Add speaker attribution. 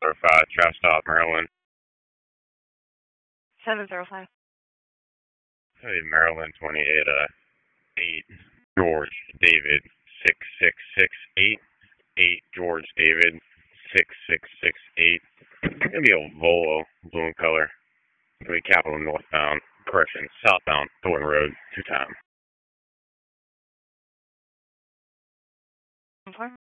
Speaker 1: 705, Trap Stop, Maryland.
Speaker 2: 705.
Speaker 1: Hey, Maryland 28, 8, George David 6668. 8, George David 6668. It's gonna be a Volvo, blue in color. It's gonna be Capital northbound, correction, southbound, Thornton Road, 2 times.
Speaker 2: Okay.